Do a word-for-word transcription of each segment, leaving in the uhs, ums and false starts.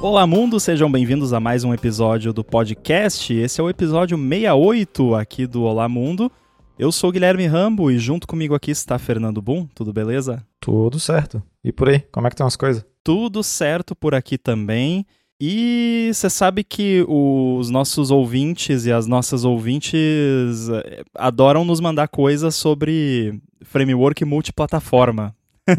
Olá mundo, sejam bem-vindos a mais um episódio do podcast. Esse é o episódio sessenta e oito aqui do Olá Mundo. Eu sou o Guilherme Rambo e junto comigo aqui está Fernando Boom. Tudo beleza? Tudo certo. E por aí, como é que estão as coisas? Tudo certo por aqui também. E você sabe que os nossos ouvintes e as nossas ouvintes adoram nos mandar coisas sobre framework multiplataforma.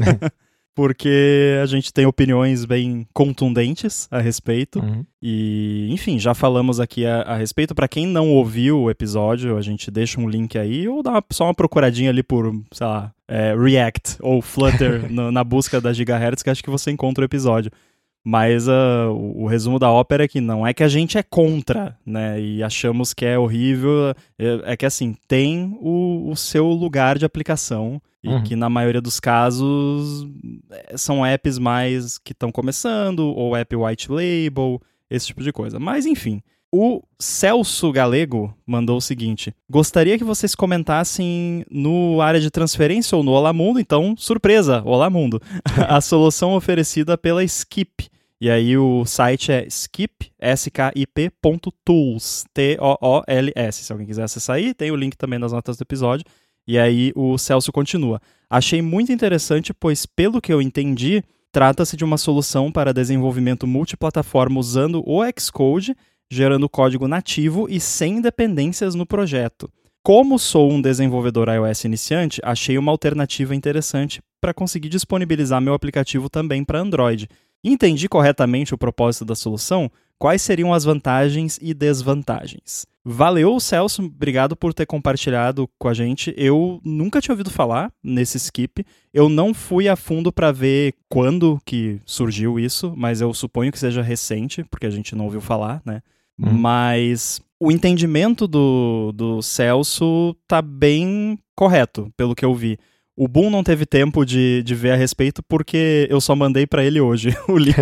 Porque a gente tem opiniões bem contundentes a respeito. Uhum. E, enfim, já falamos aqui a, a respeito. Para quem não ouviu o episódio, a gente deixa um link aí, ou dá uma, só uma procuradinha ali por, sei lá, é, React ou Flutter no, na busca da Gigahertz, que acho que você encontra o episódio. Mas uh, o, o resumo da ópera é que não é que a gente é contra, né, e achamos que é horrível, é, é que assim, tem o, o seu lugar de aplicação, e uhum. que na maioria dos casos são apps mais que estão começando, ou app white label, esse tipo de coisa. Mas enfim, o Celso Galego mandou o seguinte: gostaria que vocês comentassem no área de transferência ou no Olá Mundo, então, surpresa, Olá Mundo, a solução oferecida pela Skip. E aí o site é skip, S K I P ponto tools, T O O L S. Se alguém quiser acessar aí, tem o link também nas notas do episódio. E aí o Celso continua: achei muito interessante, pois pelo que eu entendi, trata-se de uma solução para desenvolvimento multiplataforma usando o Xcode, gerando código nativo e sem dependências no projeto. Como sou um desenvolvedor iOS iniciante, achei uma alternativa interessante para conseguir disponibilizar meu aplicativo também para Android. Entendi corretamente o propósito da solução? Quais seriam as vantagens e desvantagens? Valeu, Celso, obrigado por ter compartilhado com a gente. Eu nunca tinha ouvido falar nesse Skip. Eu não fui a fundo para ver quando que surgiu isso, mas eu suponho que seja recente, porque a gente não ouviu falar, né? Hum. Mas o entendimento do, do Celso tá bem correto, pelo que eu vi. O Boom não teve tempo de, de ver a respeito porque eu só mandei para ele hoje o link.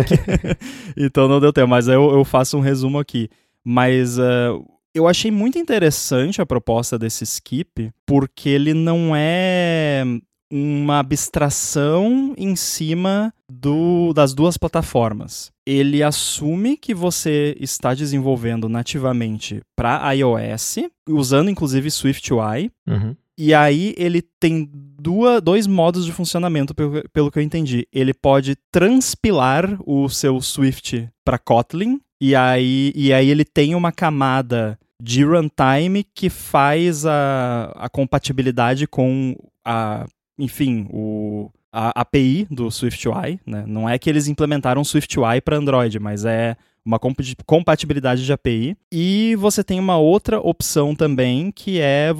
Então não deu tempo, mas eu, eu faço um resumo aqui. Mas uh, eu achei muito interessante a proposta desse Skip, porque ele não é uma abstração em cima do, das duas plataformas. Ele assume que você está desenvolvendo nativamente para iOS, usando inclusive SwiftUI. Uhum. E aí ele tem duas, dois modos de funcionamento, pelo, pelo que eu entendi. Ele pode transpilar o seu Swift para Kotlin, e aí, e aí ele tem uma camada de runtime que faz a, a compatibilidade com a, enfim, o, a A P I do SwiftUI, né? Não é que eles implementaram SwiftUI para Android, mas é uma compatibilidade de A P I. E você tem uma outra opção também, que é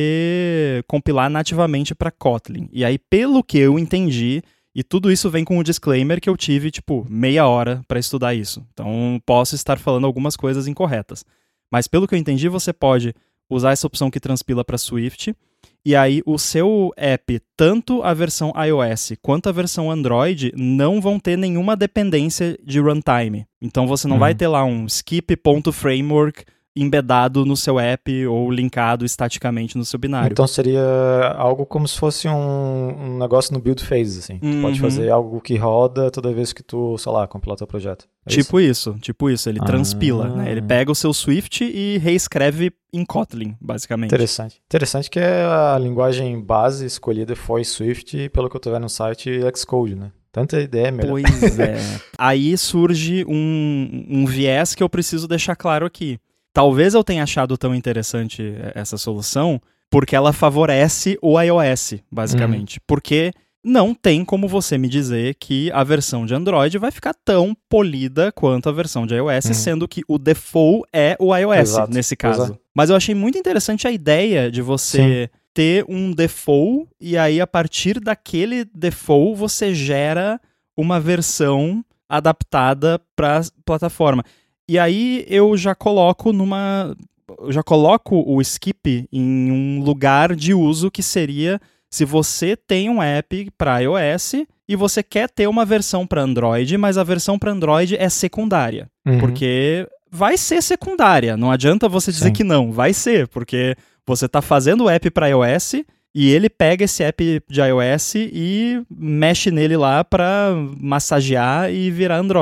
você compilar nativamente para Kotlin. E aí, pelo que eu entendi, e tudo isso vem com o disclaimer que eu tive, tipo, meia hora para estudar isso. Então, posso estar falando algumas coisas incorretas. Mas pelo que eu entendi, você pode usar essa opção que transpila para Swift. E aí, o seu app, tanto a versão iOS quanto a versão Android, não vão ter nenhuma dependência de runtime. Então, você não uhum. vai ter lá um skip.framework embedado no seu app ou linkado estaticamente no seu binário. Então, seria algo como se fosse um, um negócio no build phase, assim. Uhum. Tu pode fazer algo que roda toda vez que tu, sei lá, compilar teu projeto. É tipo isso? isso, tipo isso. Ele ah. transpila, né? Ele pega o seu Swift e reescreve em Kotlin, basicamente. Interessante. Interessante que a linguagem base escolhida foi Swift e, pelo que eu tô vendo no site, Xcode, né? Tanta ideia melhor. Pois é. Aí surge um, um viés que eu preciso deixar claro aqui. Talvez eu tenha achado tão interessante essa solução porque ela favorece o iOS, basicamente. Uhum. Porque não tem como você me dizer que a versão de Android vai ficar tão polida quanto a versão de iOS, uhum. sendo que o default é o iOS, Exato. Nesse caso. Exato. Mas eu achei muito interessante a ideia de você Sim. ter um default e aí, a partir daquele default, você gera uma versão adaptada para a plataforma. E aí eu já coloco numa... Eu já coloco o Skip em um lugar de uso que seria se você tem um app para iOS e você quer ter uma versão para Android, mas a versão para Android é secundária. Uhum. Porque vai ser secundária, não adianta você dizer Sim. que não, vai ser, porque você está fazendo o app para iOS e ele pega esse app de iOS e mexe nele lá para massagear e virar Android.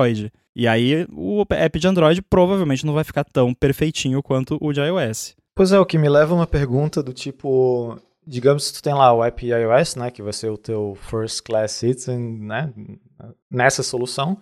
E aí o app de Android provavelmente não vai ficar tão perfeitinho quanto o de iOS. Pois é, o que me leva a uma pergunta do tipo, digamos que tu tem lá o app iOS, né, que vai ser o teu first class citizen, né, nessa solução,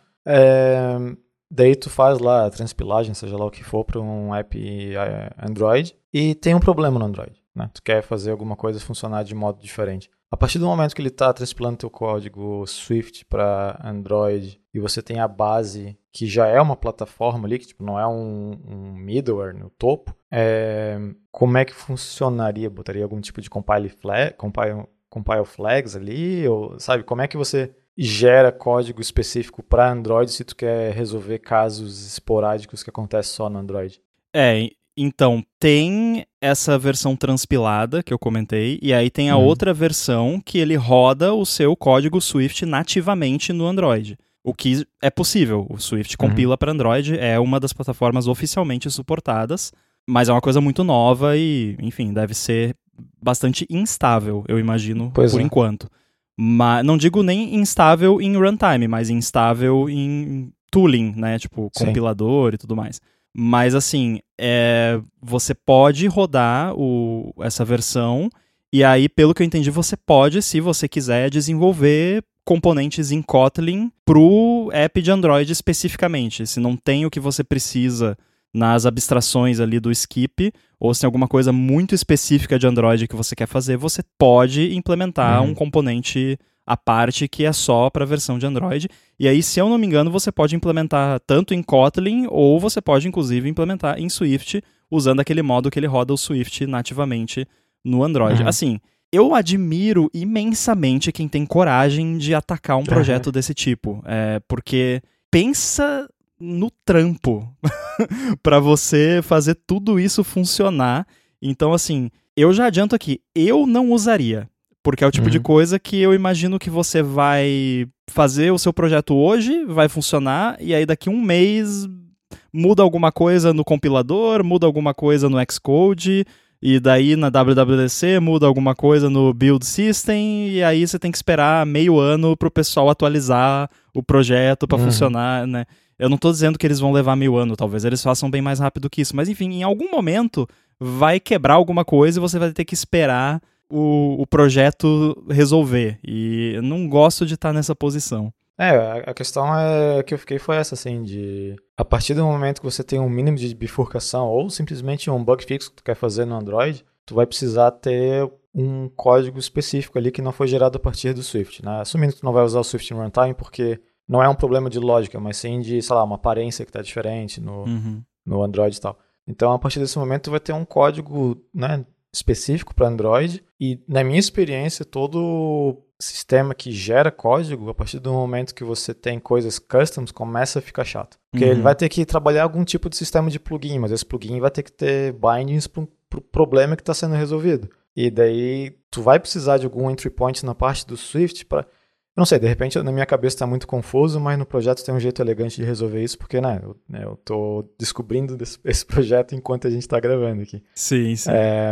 é, daí tu faz lá a transpilagem, seja lá o que for, para um app Android, e tem um problema no Android, né, tu quer fazer alguma coisa funcionar de modo diferente. A partir do momento que ele está transpilando teu código Swift para Android e você tem a base que já é uma plataforma ali, que tipo, não é um, um middleware no topo, é, como é que funcionaria? Botaria algum tipo de compile, flag, compile, compile flags ali? Ou, sabe, como é que você gera código específico para Android se tu quer resolver casos esporádicos que acontecem só no Android? É, então, tem essa versão transpilada que eu comentei, e aí tem a Uhum. outra versão que ele roda o seu código Swift nativamente no Android. O que é possível, o Swift Uhum. compila para Android, é uma das plataformas oficialmente suportadas, mas é uma coisa muito nova e, enfim, deve ser bastante instável, eu imagino, Pois por é. enquanto. Mas, não digo nem instável em runtime, mas instável em tooling, né? Tipo, Sim. compilador e tudo mais. Mas, assim, é, você pode rodar o, essa versão e aí, pelo que eu entendi, você pode, se você quiser, desenvolver componentes em Kotlin pro app de Android especificamente. Se não tem o que você precisa nas abstrações ali do skip, ou se tem alguma coisa muito específica de Android que você quer fazer, você pode implementar Uhum. um componente à parte que é só para a versão de Android. E aí, se eu não me engano, você pode implementar tanto em Kotlin, ou você pode, inclusive, implementar em Swift, usando aquele modo que ele roda o Swift nativamente no Android. Uhum. Assim, eu admiro imensamente quem tem coragem de atacar um projeto uhum. desse tipo. É, porque pensa no trampo para você fazer tudo isso funcionar. Então, assim, eu já adianto aqui, eu não usaria. Porque é o tipo uhum. de coisa que eu imagino que você vai fazer o seu projeto hoje, vai funcionar, e aí daqui um mês muda alguma coisa no compilador, muda alguma coisa no Xcode, e daí na W W D C muda alguma coisa no build system, e aí você tem que esperar meio ano pro pessoal atualizar o projeto para uhum. funcionar, né? Eu não tô dizendo que eles vão levar meio ano, talvez eles façam bem mais rápido que isso, mas enfim, em algum momento vai quebrar alguma coisa e você vai ter que esperar O, o projeto resolver, e eu não gosto de estar nessa posição. É, a questão é que eu fiquei foi essa, assim, de a partir do momento que você tem um mínimo de bifurcação ou simplesmente um bug fix que tu quer fazer no Android, tu vai precisar ter um código específico ali que não foi gerado a partir do Swift, né? Assumindo que tu não vai usar o Swift em runtime, porque não é um problema de lógica, mas sim de, sei lá, uma aparência que está diferente no, uhum. no Android e tal. Então, a partir desse momento, tu vai ter um código, né, específico para Android, e na minha experiência, todo sistema que gera código, a partir do momento que você tem coisas customs, começa a ficar chato. Porque uhum. ele vai ter que trabalhar algum tipo de sistema de plugin, mas esse plugin vai ter que ter bindings para o pro problema que está sendo resolvido. E daí, tu vai precisar de algum entry point na parte do Swift para... Não sei, de repente na minha cabeça está muito confuso, mas no projeto tem um jeito elegante de resolver isso, porque né, eu, né, eu tô descobrindo desse, esse projeto enquanto a gente está gravando aqui. Sim, sim. É,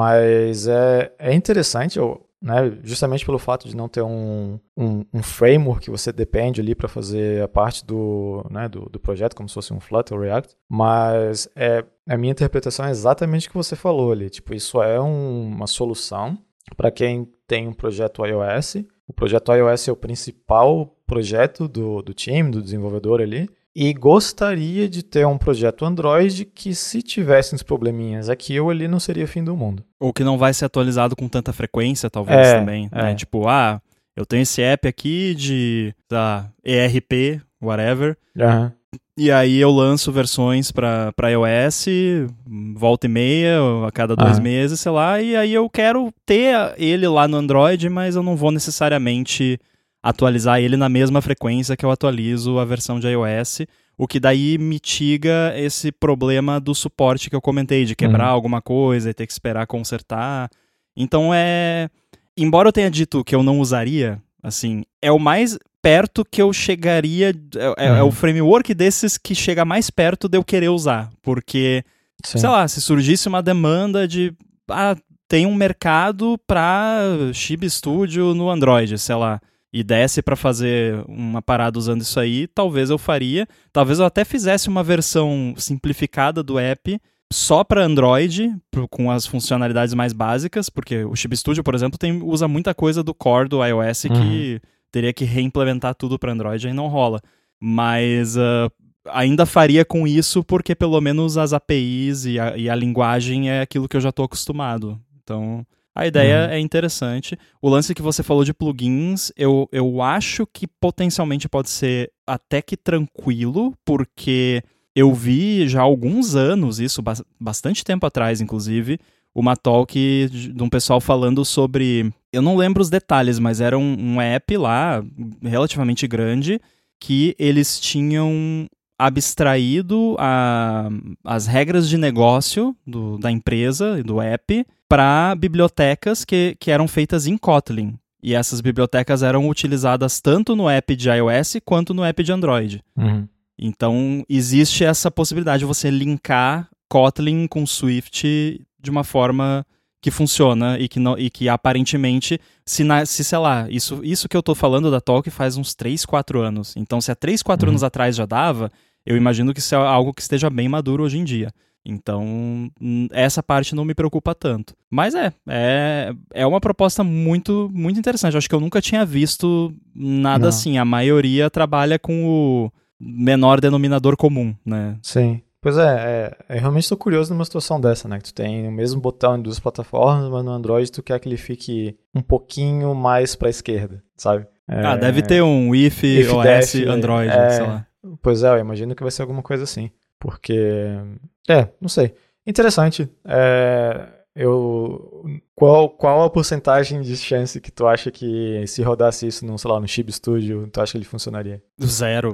mas é, é interessante, eu, né, justamente pelo fato de não ter um, um, um framework que você depende ali para fazer a parte do, né, do, do projeto, como se fosse um Flutter ou React, mas é, a minha interpretação é exatamente o que você falou ali. Tipo, isso é um, uma solução para quem tem um projeto iOS. O projeto iOS é o principal projeto do, do time, do desenvolvedor ali, e gostaria de ter um projeto Android que, se tivesse uns probleminhas aqui ou ali, não seria fim do mundo. Ou que não vai ser atualizado com tanta frequência, talvez, é, também. É. Né? Tipo, ah, eu tenho esse app aqui de tá, E R P, whatever, uhum. e aí eu lanço versões para iOS, volta e meia, a cada dois uhum. meses, sei lá, e aí eu quero ter ele lá no Android, mas eu não vou necessariamente atualizar ele na mesma frequência que eu atualizo a versão de iOS, o que daí mitiga esse problema do suporte que eu comentei, de quebrar uhum. alguma coisa e ter que esperar consertar. Então é... Embora eu tenha dito que eu não usaria, assim, é o mais perto que eu chegaria... É, uhum. é o framework desses que chega mais perto de eu querer usar, porque, Sim. sei lá, se surgisse uma demanda de... Ah, tem um mercado para Chibi Studio no Android, sei lá. e desse para fazer uma parada usando isso aí, talvez eu faria. Talvez eu até fizesse uma versão simplificada do app só para Android, com as funcionalidades mais básicas, porque o Chip Studio, por exemplo, tem, usa muita coisa do core do iOS uhum. que teria que reimplementar tudo para Android, aí não rola. Mas uh, ainda faria com isso, porque pelo menos as A P Is e a, e a linguagem é aquilo que eu já estou acostumado. Então, a ideia uhum. é interessante. O lance que você falou de plugins, eu, eu acho que potencialmente pode ser até que tranquilo, porque eu vi já há alguns anos, isso, bastante tempo atrás, inclusive, uma talk de um pessoal falando sobre... Eu não lembro os detalhes, mas era um, um app lá, relativamente grande, que eles tinham abstraído a, as regras de negócio do, da empresa, do app, para bibliotecas que, que eram feitas em Kotlin. E essas bibliotecas eram utilizadas tanto no app de iOS quanto no app de Android. Uhum. Então, existe essa possibilidade de você linkar Kotlin com Swift de uma forma que funciona e que, não, e que aparentemente, se, na, se sei lá, isso, isso que eu tô falando da talk faz uns três, quatro anos. Então, se há três, quatro uhum. anos atrás já dava, eu imagino que isso é algo que esteja bem maduro hoje em dia. Então, essa parte não me preocupa tanto. Mas é, é, é uma proposta muito, muito interessante. Eu acho que eu nunca tinha visto nada não. assim. A maioria trabalha com o menor denominador comum, né? Sim. Pois é, é, eu realmente estou curioso numa situação dessa, né? Que tu tem o mesmo botão em duas plataformas, mas no Android tu quer que ele fique um pouquinho mais para a esquerda, sabe? É, ah, deve ter um if, if O S def, Android, é, sei lá. Pois é, eu imagino que vai ser alguma coisa assim. Porque, é, não sei. Interessante. É, eu, qual, qual a porcentagem de chance que tu acha que se rodasse isso no, sei lá, no Chip Studio, tu acha que ele funcionaria? Zero.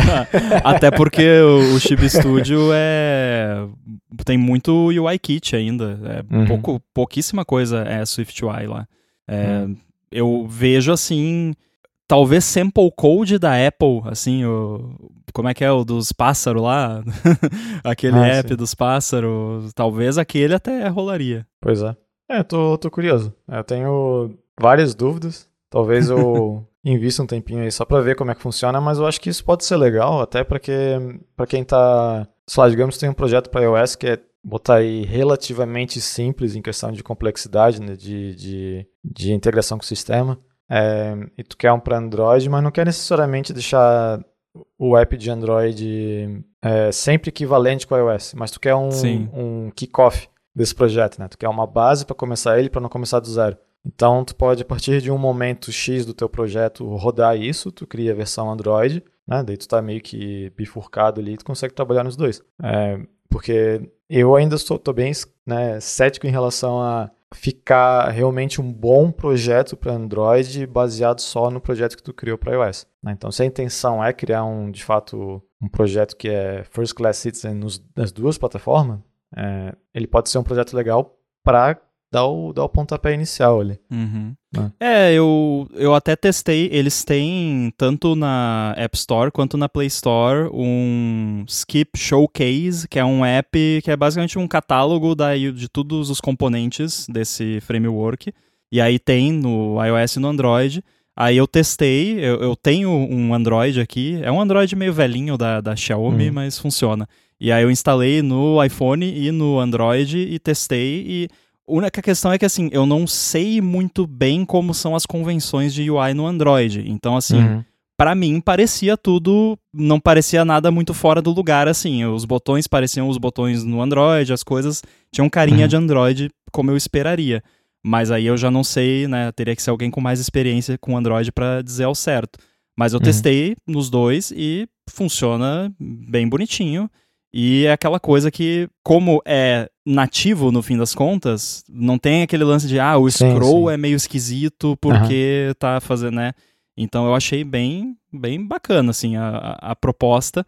É. Até porque o, o Chip Studio é, tem muito U I Kit ainda. É uhum. pouco, pouquíssima coisa é SwiftUI lá. É, uhum. Eu vejo assim... Talvez sample code da Apple, assim, o, como é que é o dos pássaros lá? Aquele ah, app sim. dos pássaros, talvez aquele até rolaria. Pois é. É, tô, tô curioso. Eu tenho várias dúvidas. Talvez eu invista um tempinho aí só pra ver como é que funciona, mas eu acho que isso pode ser legal, até porque pra quem tá, sei lá, digamos que tem um projeto para iOS que é botar aí relativamente simples em questão de complexidade, né, de, de, de integração com o sistema. É, e tu quer um para Android, mas não quer necessariamente deixar o app de Android é, sempre equivalente com o iOS, mas tu quer um, um kick-off desse projeto, né? Tu quer uma base para começar ele, para não começar do zero. Então tu pode, a partir de um momento X do teu projeto, rodar isso, tu cria a versão Android, né? Daí tu tá meio que bifurcado ali, tu consegue trabalhar nos dois. É, porque eu ainda estou tô bem, né, cético em relação a ficar realmente um bom projeto para Android baseado só no projeto que tu criou para iOS. Né? Então, se a intenção é criar um, de fato, um projeto que é First Class Citizen nos, nas duas plataformas, é, ele pode ser um projeto legal para dar o, dar o pontapé inicial ali. Uhum. É, é eu, eu até testei, eles têm tanto na App Store quanto na Play Store um Skip Showcase, que é um app que é basicamente um catálogo da, de todos os componentes desse framework, e aí tem no iOS e no Android. Aí eu testei, eu, eu tenho um Android aqui, é um Android meio velhinho da, da Xiaomi, uhum. mas funciona. E aí eu instalei no iPhone e no Android e testei, e a única questão é que, assim, eu não sei muito bem como são as convenções de U I no Android. Então, assim, uhum. pra mim parecia tudo, não parecia nada muito fora do lugar, assim. Os botões pareciam os botões no Android, as coisas tinham carinha uhum. de Android, como eu esperaria. Mas aí eu já não sei, né, teria que ser alguém com mais experiência com Android pra dizer ao certo. Mas eu uhum. testei nos dois e funciona bem bonitinho. E é aquela coisa que, como é nativo no fim das contas, não tem aquele lance de, ah, o scroll sim, sim. é meio esquisito porque uhum. tá fazendo, né? Então eu achei bem, bem bacana, assim, a, a, a proposta.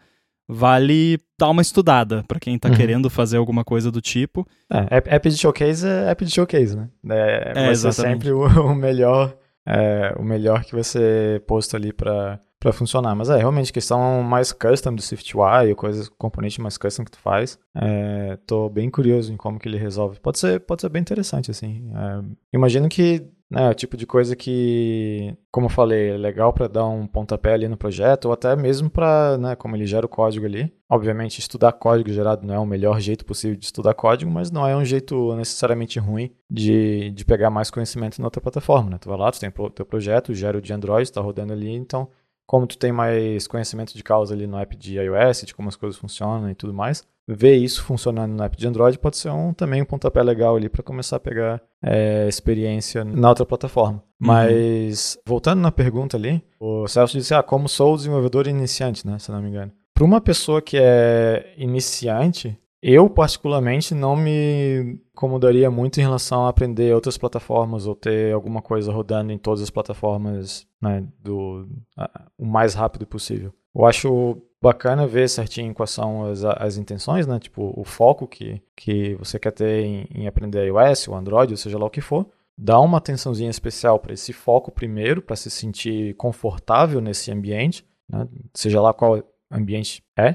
Vale dar uma estudada pra quem tá uhum. querendo fazer alguma coisa do tipo. É, app de showcase é app de showcase, né? É, é vai ser sempre o, o melhor, é, o melhor que vai ser posto ali pra... para funcionar, mas é realmente questão mais custom do SwiftUI, coisas, componente mais custom que tu faz. É, tô bem curioso em como que ele resolve. Pode ser, pode ser bem interessante, assim. É, imagino que né, é o tipo de coisa que, como eu falei, é legal para dar um pontapé ali no projeto, ou até mesmo para, né, como ele gera o código ali. Obviamente, estudar código gerado não é o melhor jeito possível de estudar código, mas não é um jeito necessariamente ruim de, de pegar mais conhecimento na outra plataforma, né? Tu vai lá, tu tem o teu projeto, gera o de Android, está rodando ali, então, como tu tem mais conhecimento de causa ali no app de iOS, de como as coisas funcionam e tudo mais, ver isso funcionando no app de Android pode ser um, também um pontapé legal ali para começar a pegar é, experiência na outra plataforma. Uhum. Mas, voltando na pergunta ali, o Celso disse, ah, como sou desenvolvedor iniciante, né, se não me engano. Para uma pessoa que é iniciante, eu particularmente não me incomodaria muito em relação a aprender outras plataformas ou ter alguma coisa rodando em todas as plataformas, né, do, a, o mais rápido possível. Eu acho bacana ver certinho quais são as, as intenções, né? Tipo, o foco que, que você quer ter em, em aprender iOS ou Android, ou seja lá o que for. Dá uma atençãozinha especial para esse foco primeiro, para se sentir confortável nesse ambiente, né? Seja lá qual ambiente é,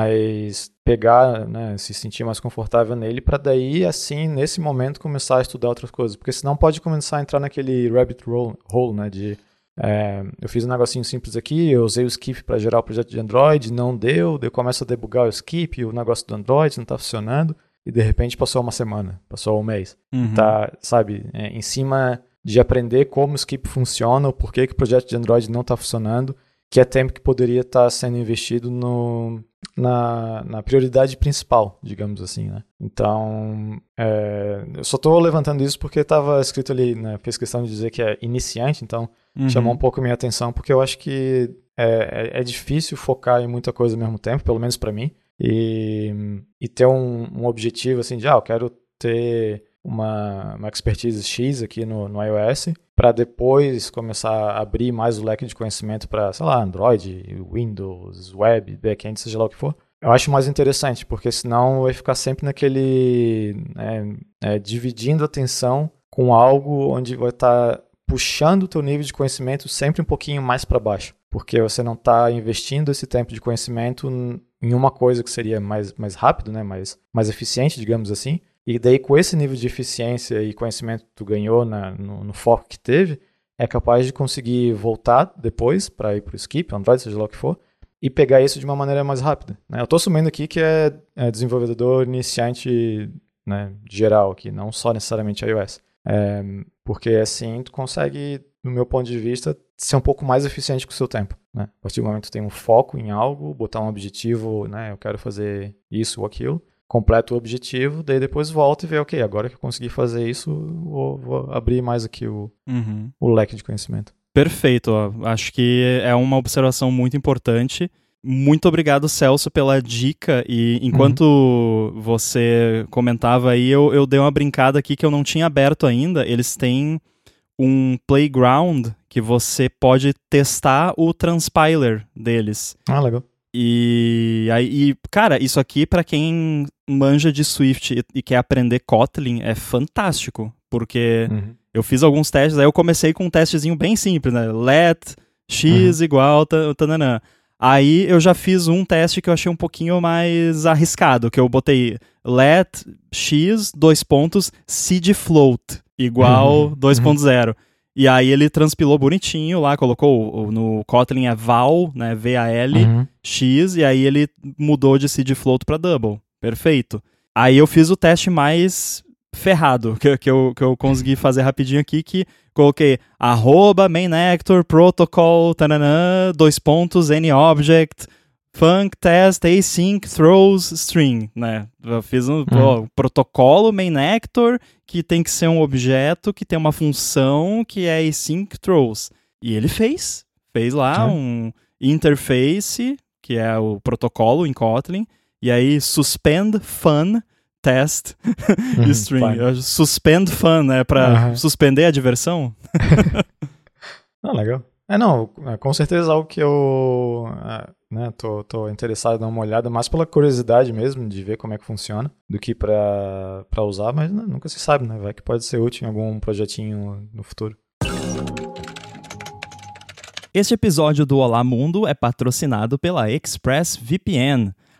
mas pegar, né, se sentir mais confortável nele, para daí, assim, nesse momento, começar a estudar outras coisas. Porque senão pode começar a entrar naquele rabbit hole, né, de É, eu fiz um negocinho simples aqui, eu usei o skip para gerar o projeto de Android, não deu, daí eu começo a debugar o skip, o negócio do Android não está funcionando, e de repente passou uma semana, passou um mês. Uhum. Tá, sabe, é, em cima de aprender como o skip funciona, o porquê que o projeto de Android não está funcionando, que é tempo que poderia estar tá sendo investido no, na, na prioridade principal, digamos assim, né? Então, é, eu só estou levantando isso porque estava escrito ali, né, fez questão de dizer que é iniciante, então uhum. chamou um pouco a minha atenção, porque eu acho que é, é, é difícil focar em muita coisa ao mesmo tempo, pelo menos para mim, e, e ter um, um objetivo assim de, ah, eu quero ter uma, uma expertise X aqui no, no iOS, para depois começar a abrir mais o leque de conhecimento para, sei lá, Android, Windows, Web, Backend, seja lá o que for. Eu acho mais interessante, porque senão vai ficar sempre naquele, né, é, dividindo a atenção com algo onde vai estar tá puxando o teu nível de conhecimento sempre um pouquinho mais para baixo, porque você não está investindo esse tempo de conhecimento em uma coisa que seria mais, mais rápido, né, mais, mais eficiente, digamos assim, e daí com esse nível de eficiência e conhecimento que tu ganhou na, no, no foco que teve, é capaz de conseguir voltar depois para ir para o skip, Android, seja lá o que for, e pegar isso de uma maneira mais rápida, né? Eu estou assumindo aqui que é, é desenvolvedor iniciante, né, geral aqui, não só necessariamente iOS. É, porque assim tu consegue, no meu ponto de vista, ser um pouco mais eficiente com o seu tempo, né? A partir do momento que tu tem um foco em algo, botar um objetivo, né, eu quero fazer isso ou aquilo, completa o objetivo, daí depois volta e vê, ok, agora que eu consegui fazer isso, vou, vou abrir mais aqui o, uhum. o leque de conhecimento. Perfeito, ó. Acho que é uma observação muito importante. Muito obrigado, Celso, pela dica, e enquanto uhum. você comentava aí, eu, eu dei uma brincada aqui que eu não tinha aberto ainda. Eles têm um playground que você pode testar o transpiler deles. Ah, legal. E, aí, cara, isso aqui pra quem manja de Swift e, e quer aprender Kotlin é fantástico, porque uhum. eu fiz alguns testes, aí eu comecei com um testezinho bem simples, né? Let x uhum. igual tananã. Aí eu já fiz um teste que eu achei um pouquinho mais arriscado, que eu botei let x, dois pontos, seed float, igual uhum. dois ponto zero. Uhum. E aí ele transpilou bonitinho lá, colocou no Kotlin é val, né, V A L, uhum. x, e aí ele mudou de seed float para double. Perfeito. Aí eu fiz o teste mais ferrado, que, que, eu, que eu consegui fazer rapidinho aqui, que coloquei arroba main actor protocol, tananã, dois pontos, anyObject, func test async throws string, né? Eu fiz um uhum. pô, protocolo main actor que tem que ser um objeto que tem uma função que é async throws. E ele fez. Fez lá uhum. um interface, que é o protocolo em Kotlin, e aí suspend fun test uhum, string. Suspend fun, né? Pra uhum. suspender a diversão. Ah, legal. É, não, com certeza algo que eu né, tô, tô interessado em dar uma olhada, mais pela curiosidade mesmo, de ver como é que funciona, do que pra, pra usar, mas né, nunca se sabe, né? Vai que pode ser útil em algum projetinho no futuro. Este episódio do Olá Mundo é patrocinado pela ExpressVPN.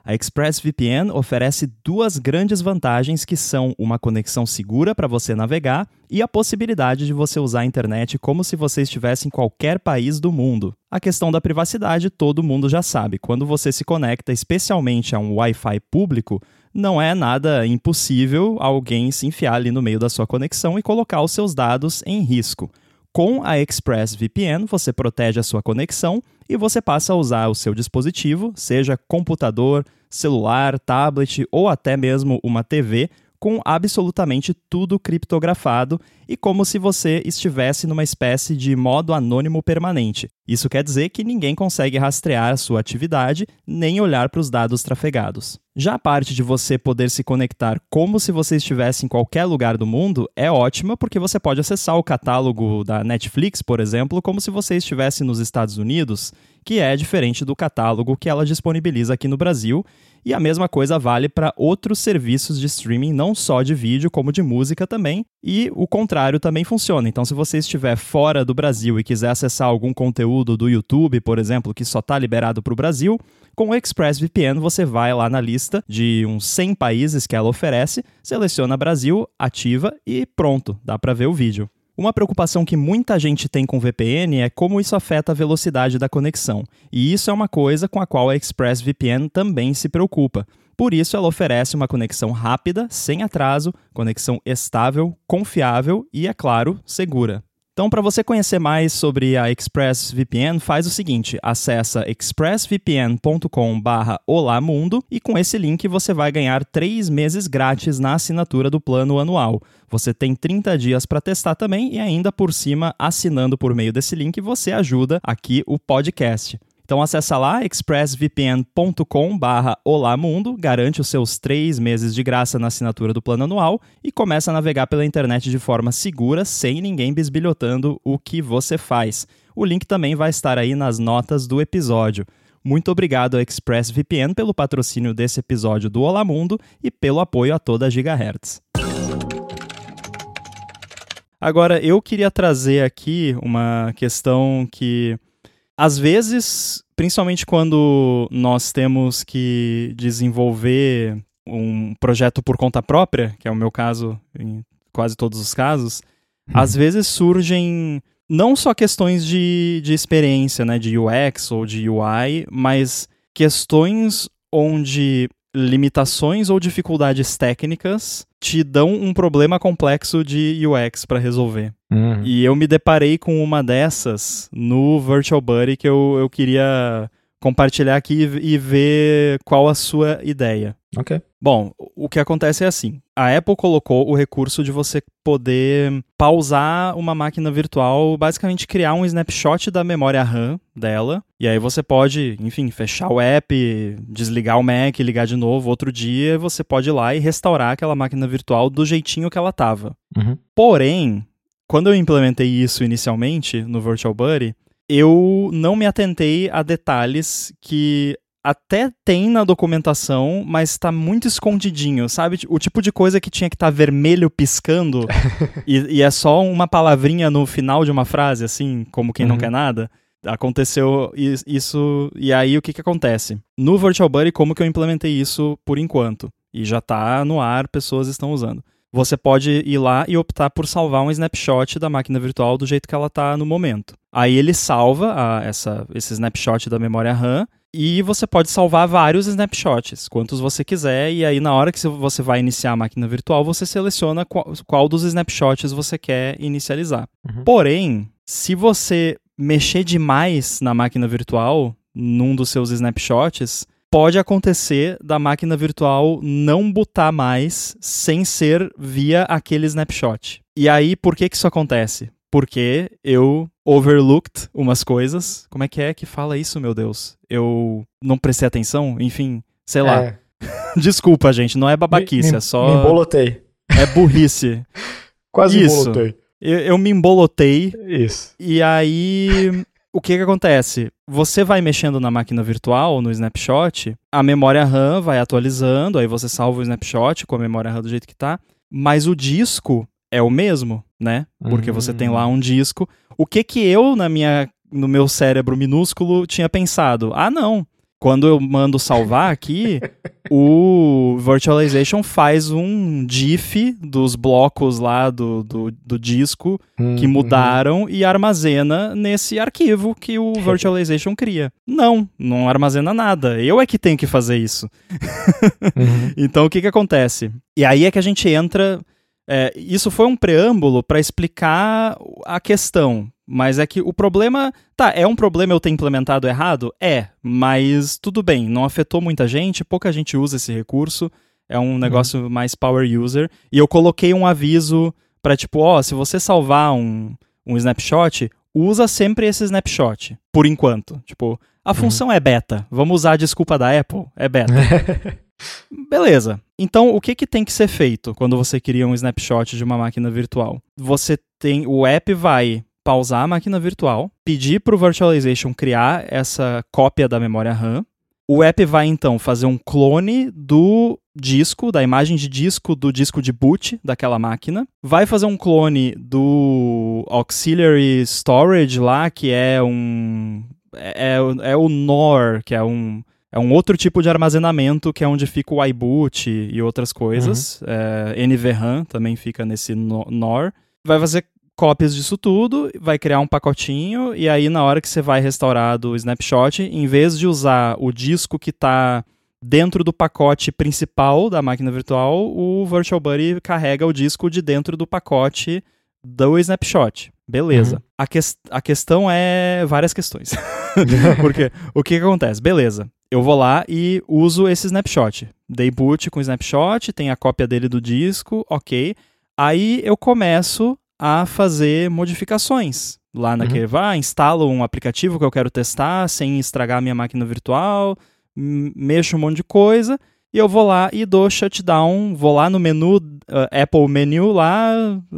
A ExpressVPN oferece duas grandes vantagens que são uma conexão segura para você navegar e a possibilidade de você usar a internet como se você estivesse em qualquer país do mundo. A questão da privacidade todo mundo já sabe. Quando você se conecta especialmente a um Wi-Fi público, não é nada impossível alguém se enfiar ali no meio da sua conexão e colocar os seus dados em risco. Com a ExpressVPN, você protege a sua conexão e você passa a usar o seu dispositivo, seja computador, celular, tablet ou até mesmo uma T V, com absolutamente tudo criptografado e como se você estivesse numa espécie de modo anônimo permanente. Isso quer dizer que ninguém consegue rastrear a sua atividade nem olhar para os dados trafegados. Já a parte de você poder se conectar como se você estivesse em qualquer lugar do mundo é ótima porque você pode acessar o catálogo da Netflix, por exemplo, como se você estivesse nos Estados Unidos, que é diferente do catálogo que ela disponibiliza aqui no Brasil. E a mesma coisa vale para outros serviços de streaming, não só de vídeo, como de música também. E o contrário também funciona. Então, se você estiver fora do Brasil e quiser acessar algum conteúdo do YouTube, por exemplo, que só está liberado para o Brasil, com o ExpressVPN você vai lá na lista de uns cem países que ela oferece, seleciona Brasil, ativa e pronto, dá para ver o vídeo. Uma preocupação que muita gente tem com V P N é como isso afeta a velocidade da conexão. E isso é uma coisa com a qual a ExpressVPN também se preocupa. Por isso, ela oferece uma conexão rápida, sem atraso, conexão estável, confiável e, é claro, segura. Então, para você conhecer mais sobre a ExpressVPN, faz o seguinte, acessa expressvpn ponto com barra olá mundo e com esse link você vai ganhar três meses grátis na assinatura do plano anual. Você tem trinta dias para testar também e ainda por cima, assinando por meio desse link, você ajuda aqui o podcast. Então acessa lá expressvpn ponto com barra olá mundo, garante os seus três meses de graça na assinatura do plano anual e começa a navegar pela internet de forma segura, sem ninguém bisbilhotando o que você faz. O link também vai estar aí nas notas do episódio. Muito obrigado ao ExpressVPN pelo patrocínio desse episódio do Olá Mundo e pelo apoio a toda a Gigahertz. Agora, eu queria trazer aqui uma questão que, às vezes, principalmente quando nós temos que desenvolver um projeto por conta própria, que é o meu caso em quase todos os casos, hum. às vezes surgem não só questões de, de experiência, né, de U X ou de U I, mas questões onde limitações ou dificuldades técnicas te dão um problema complexo de U X para resolver. Uhum. E eu me deparei com uma dessas no Virtual Buddy que eu, eu queria compartilhar aqui e, e ver qual a sua ideia. Ok. Bom, o que acontece é assim, a Apple colocou o recurso de você poder pausar uma máquina virtual, basicamente criar um snapshot da memória RAM dela, e aí você pode, enfim, fechar o app, desligar o Mac, ligar de novo outro dia, você pode ir lá e restaurar aquela máquina virtual do jeitinho que ela estava. Uhum. Porém, quando eu implementei isso inicialmente no Virtual Buddy, eu não me atentei a detalhes que até tem na documentação, mas está muito escondidinho, sabe? O tipo de coisa que tinha que estar tá vermelho piscando e, e é só uma palavrinha no final de uma frase, assim, como quem uhum. não quer nada. Aconteceu isso, e aí o que que acontece? No Virtual Buddy, como que eu implementei isso por enquanto? E já está no ar, pessoas estão usando. Você pode ir lá e optar por salvar um snapshot da máquina virtual do jeito que ela está no momento. Aí ele salva a, essa, esse snapshot da memória RAM e você pode salvar vários snapshots, quantos você quiser, e aí na hora que você vai iniciar a máquina virtual, você seleciona qual, qual dos snapshots você quer inicializar. Uhum. Porém, se você mexer demais na máquina virtual, num dos seus snapshots, pode acontecer da máquina virtual não bootar mais sem ser via aquele snapshot. E aí, por que que isso acontece? Porque eu overlooked umas coisas. Como é que é que fala isso, meu Deus? Eu não prestei atenção? Enfim, sei lá. É. Desculpa, gente, não é babaquice, me, é só... Me embolotei. É burrice. Quase isso. embolotei. Eu, eu me embolotei. Isso. E aí... O que que acontece? Você vai mexendo na máquina virtual, no snapshot, a memória RAM vai atualizando, aí você salva o snapshot com a memória RAM do jeito que tá, mas o disco é o mesmo, né? Porque uhum. você tem lá um disco. O que que eu, na minha, no meu cérebro minúsculo, tinha pensado? Ah, não. Quando eu mando salvar aqui, o Virtualization faz um GIF dos blocos lá do, do, do disco hum, que mudaram hum. e armazena nesse arquivo que o Virtualization cria. Não, não armazena nada. Eu é que tenho que fazer isso. Uhum. Então, o que que acontece? E aí é que a gente entra... É, isso foi um preâmbulo para explicar a questão. Mas é que o problema... Tá, é um problema eu ter implementado errado? É, mas tudo bem, não afetou muita gente, pouca gente usa esse recurso, é um negócio uhum. mais power user. E eu coloquei um aviso para tipo, ó, se você salvar um, um snapshot, usa sempre esse snapshot, por enquanto. Tipo, a uhum. função é beta, vamos usar a desculpa da Apple, é beta. Beleza. Então, o que que tem que ser feito quando você cria um snapshot de uma máquina virtual? Você tem... O app vai... pausar a máquina virtual, pedir para o Virtualization criar essa cópia da memória RAM. O app vai, então, fazer um clone do disco, da imagem de disco, do disco de boot daquela máquina. Vai fazer um clone do Auxiliary Storage lá, que é um... É, é o N O R, que é um... É um outro tipo de armazenamento, que é onde fica o iBoot e outras coisas. Uhum. É, N V RAM também fica nesse N O R. Vai fazer cópias disso tudo, vai criar um pacotinho, e aí na hora que você vai restaurar do snapshot, em vez de usar o disco que está dentro do pacote principal da máquina virtual, o VirtualBuddy carrega o disco de dentro do pacote do snapshot. Beleza. Uhum. A, que- a questão é várias questões. Porque o que, que acontece? Beleza. Eu vou lá e uso esse snapshot. Dei boot com o snapshot, tem a cópia dele do disco, ok. Aí eu começo a fazer modificações. Lá naquele, uhum. ah, instalo um aplicativo que eu quero testar sem estragar a minha máquina virtual, m- mexo um monte de coisa, e eu vou lá e dou shutdown, vou lá no menu, uh, Apple Menu lá,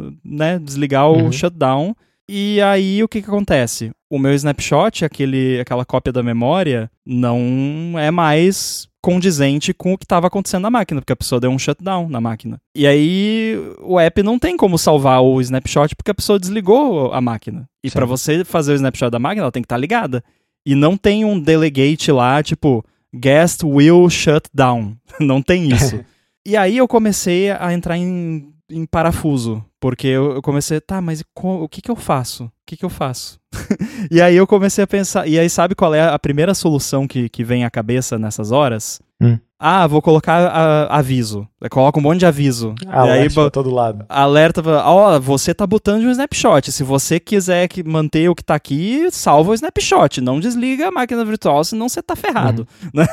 né, desligar o uhum. shutdown, e aí o que que acontece? O meu snapshot, aquele, aquela cópia da memória, não é mais condizente com o que estava acontecendo na máquina, porque a pessoa deu um shutdown na máquina. E aí o app não tem como salvar o snapshot porque a pessoa desligou a máquina. E para você fazer o snapshot da máquina, ela tem que estar tá ligada. E não tem um delegate lá, tipo, guest will shut down. Não tem isso. E aí eu comecei a entrar em, em parafuso, porque eu, eu comecei, tá, mas co- o que que eu faço? O que que eu faço? E aí eu comecei a pensar, e aí sabe qual é a primeira solução que, que vem à cabeça nessas horas? Hum. Ah, vou colocar a, aviso. Eu coloco um monte de aviso. Ah, e aí pra todo lado. Alerta, ó, oh, você tá botando um snapshot. Se você quiser que manter o que tá aqui, salva o snapshot. Não desliga a máquina virtual, senão você tá ferrado. Uhum. Né?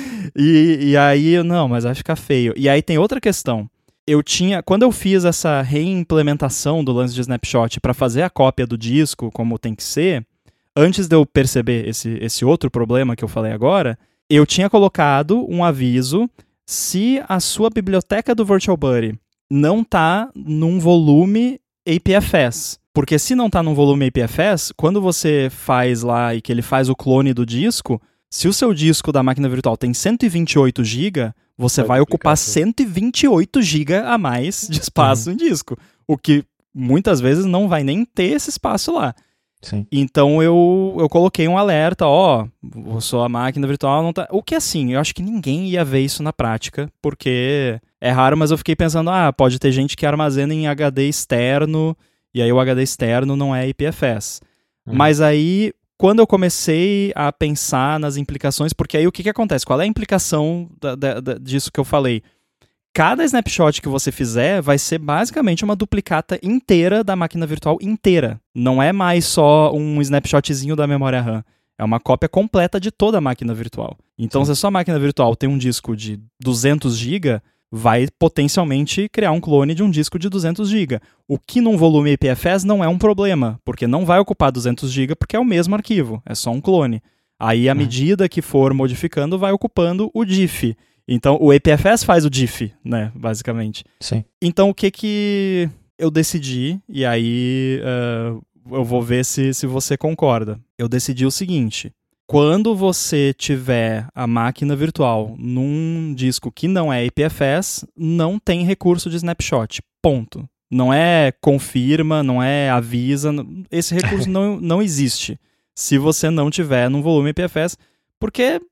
e, e aí, não, mas vai ficar feio. E aí tem outra questão. Eu tinha, quando eu fiz essa reimplementação do lance de snapshot para fazer a cópia do disco como tem que ser, antes de eu perceber esse, esse outro problema que eu falei agora, eu tinha colocado um aviso se a sua biblioteca do VirtualBuddy não tá num volume A P F S. Porque se não tá num volume A P F S, quando você faz lá e que ele faz o clone do disco, se o seu disco da máquina virtual tem cento e vinte e oito gigabytes, você vai, vai ocupar cento e vinte e oito gigabytes a mais de espaço uhum. em disco. O que muitas vezes não vai nem ter esse espaço lá. Sim. Então eu, eu coloquei um alerta, ó, oh, sua máquina virtual não tá... O que assim, eu acho que ninguém ia ver isso na prática, porque é raro, mas eu fiquei pensando, ah, pode ter gente que armazena em H D externo, e aí o H D externo não é I P F S. Uhum. Mas aí, quando eu comecei a pensar nas implicações, porque aí o que que acontece? Qual é a implicação da, da, da, disso que eu falei? Cada snapshot que você fizer vai ser basicamente uma duplicata inteira da máquina virtual inteira. Não é mais só um snapshotzinho da memória RAM. É uma cópia completa de toda a máquina virtual. Então, Sim. se a sua máquina virtual tem um disco de duzentos gigabytes, vai potencialmente criar um clone de um disco de duzentos gigabytes. O que num volume I P F S não é um problema, porque não vai ocupar duzentos gigabytes porque é o mesmo arquivo, é só um clone. Aí, à uhum. medida que for modificando, vai ocupando o D I F. Então, o A P F S faz o D I F, né, basicamente. Sim. Então, o que que eu decidi, e aí uh, eu vou ver se, se você concorda. Eu decidi o seguinte, quando você tiver a máquina virtual num disco que não é A P F S, não tem recurso de snapshot, ponto. Não é confirma, não é avisa, esse recurso não, não existe se você não tiver num volume A P F S, porque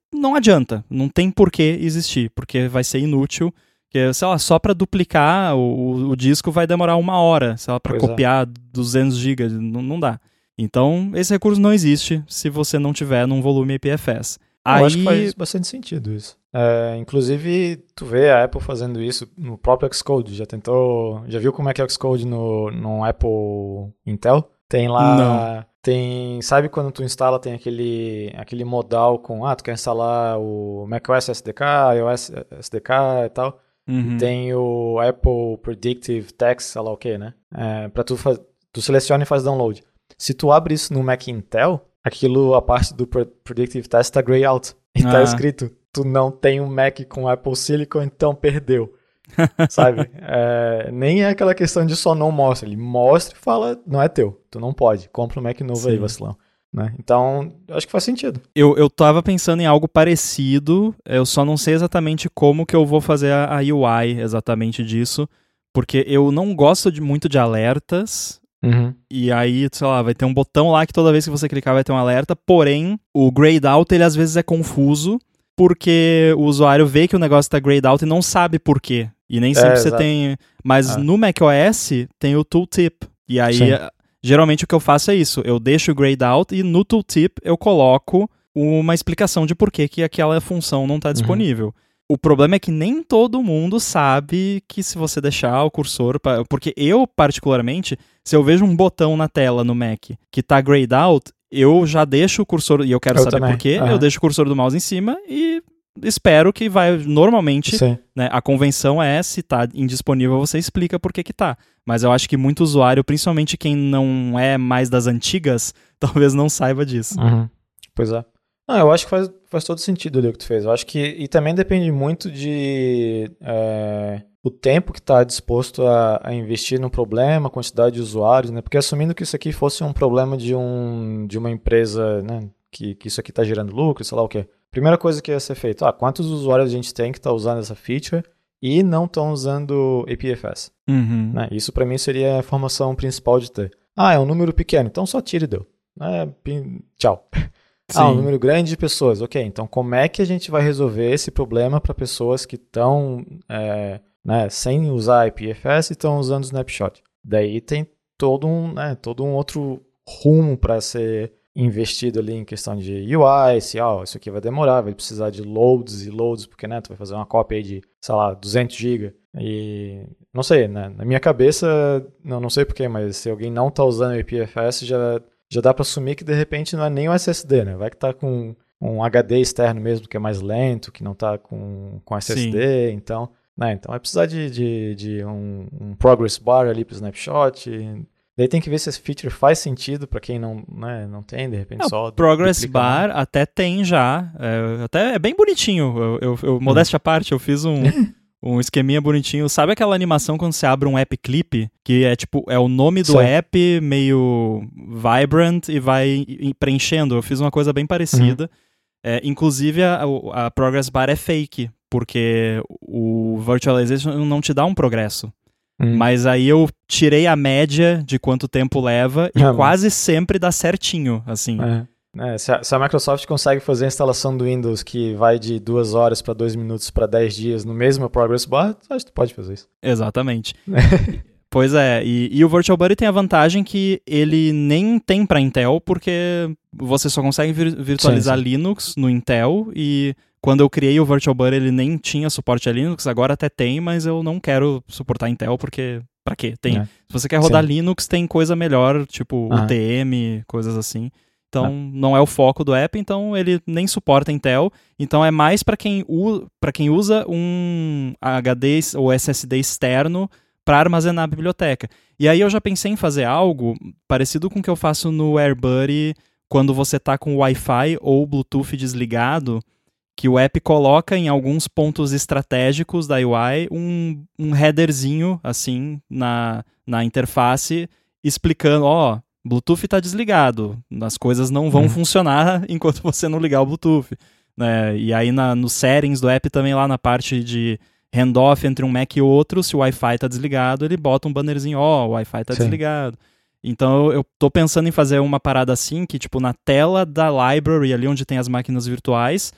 não adianta, não tem por que existir, porque vai ser inútil, porque, sei lá, só para duplicar o, o disco vai demorar uma hora, sei lá, para copiar é. duzentos gigas, não, não dá. Então, esse recurso não existe se você não tiver num volume I P F S. Eu Aí... acho que faz bastante sentido isso. É, inclusive, tu vê a Apple fazendo isso no próprio Xcode. Já tentou, já viu como é que é o Xcode no, no Apple Intel? Tem lá, não. tem, sabe quando tu instala, tem aquele, aquele modal com, ah, tu quer instalar o macOS S D K, iOS S D K e tal. Uhum. E tem o Apple Predictive Text, sei lá o que, né? É, pra tu, faz, tu seleciona e faz download. Se tu abre isso no Mac Intel, aquilo, a parte do Predictive Text tá grey out. E ah. tá escrito, tu não tem um Mac com Apple Silicon, então perdeu. Sabe? É, nem é aquela questão de só não mostra. Ele mostra e fala, não é teu, tu não pode. Compra um Mac novo Sim. aí, vacilão. Né? Então, eu acho que faz sentido. Eu, eu tava pensando em algo parecido, eu só não sei exatamente como que eu vou fazer a, a U I exatamente disso, porque eu não gosto de, muito de alertas, uhum. e aí, sei lá, vai ter um botão lá que toda vez que você clicar vai ter um alerta, porém, o grayed out, ele às vezes é confuso, porque o usuário vê que o negócio tá grayed out e não sabe por quê. E nem sempre é, você exato. tem... Mas ah. no macOS tem o tooltip, e aí... Sim. Geralmente o que eu faço é isso, eu deixo o grayed out e no tooltip eu coloco uma explicação de por que, que aquela função não está disponível. Uhum. O problema é que nem todo mundo sabe que se você deixar o cursor... Pra... Porque eu, particularmente, se eu vejo um botão na tela no Mac que está grayed out, eu já deixo o cursor, e eu quero eu saber também. por quê, uhum. eu deixo o cursor do mouse em cima e... espero que vai, normalmente, né, a convenção é, se tá indisponível, você explica por que que tá. Mas eu acho que muito usuário, principalmente quem não é mais das antigas, talvez não saiba disso. Uhum. Pois é. Não, eu acho que faz, faz todo sentido ali o que tu fez. Eu acho que, e também depende muito de é, o tempo que tá disposto a, a investir no problema, a quantidade de usuários, né? Porque assumindo que isso aqui fosse um problema de, um, de uma empresa, né, que, que isso aqui tá gerando lucro, sei lá o quê. Primeira coisa que ia ser feita, ah, quantos usuários a gente tem que está usando essa feature e não estão usando I P F S. Uhum. Né? Isso para mim seria a informação principal de ter. Ah, é um número pequeno, então só tira e deu. É, pin... Tchau. Sim. Ah, um número grande de pessoas. Ok, então como é que a gente vai resolver esse problema para pessoas que estão é, né, sem usar I P F S e estão usando o Snapshot? Daí tem todo um, né, todo um outro rumo para ser... investido ali em questão de U I, se ó, isso aqui vai demorar, vai precisar de loads e loads, porque né, tu vai fazer uma cópia aí de, sei lá, duzentos gigas. E não sei, né, na minha cabeça, não, não sei porquê, mas se alguém não tá usando o I P F S, já, já dá para assumir que de repente não é nem o S S D, né? Vai que tá com um H D externo mesmo, que é mais lento, que não tá com, com S S D, Sim. então, né, então vai precisar de, de, de um, um progress bar ali pro snapshot. E, daí tem que ver se esse feature faz sentido para quem não, né, não tem, de repente não, só... Progress Bar mais. Até tem já, é, até é bem bonitinho, eu, eu, eu hum. modéstia à parte, eu fiz um, um esqueminha bonitinho. Sabe aquela animação quando você abre um app clip, que é tipo, é o nome do Sim. app meio vibrant e vai preenchendo? Eu fiz uma coisa bem parecida. Uhum. É, inclusive a, a Progress Bar é fake, porque o Virtualization não te dá um progresso. Hum. Mas aí eu tirei a média de quanto tempo leva e é, quase mas... sempre dá certinho, assim. É. É, se, a, se a Microsoft consegue fazer a instalação do Windows que vai de duas horas para dois minutos para dez dias no mesmo Progress Bar, acho que tu pode fazer isso. Exatamente. Pois é, e, e o VirtualBuddy tem a vantagem que ele nem tem para Intel, porque você só consegue vir, virtualizar sim, sim. Linux no Intel, e quando eu criei o VirtualBuddy ele nem tinha suporte a Linux, agora até tem, mas eu não quero suportar Intel, porque pra quê? Tem. É. Se você quer rodar sim. Linux, tem coisa melhor, tipo ah. U T M, coisas assim. Então, ah. não é o foco do app, então ele nem suporta Intel. Então, é mais para quem, para quem usa um H D ou S S D externo para armazenar a biblioteca. E aí eu já pensei em fazer algo parecido com o que eu faço no AirBuddy quando você está com o Wi-Fi ou Bluetooth desligado, que o app coloca em alguns pontos estratégicos da U I um, um headerzinho assim na, na interface explicando, ó, oh, Bluetooth está desligado, as coisas não vão hum. funcionar enquanto você não ligar o Bluetooth. Né? E aí na, nos settings do app também lá na parte de handoff entre um Mac e outro, se o Wi-Fi está desligado, ele bota um bannerzinho, ó, oh, o Wi-Fi está desligado. Então eu, eu tô pensando em fazer uma parada assim, que tipo na tela da library, ali onde tem as máquinas virtuais,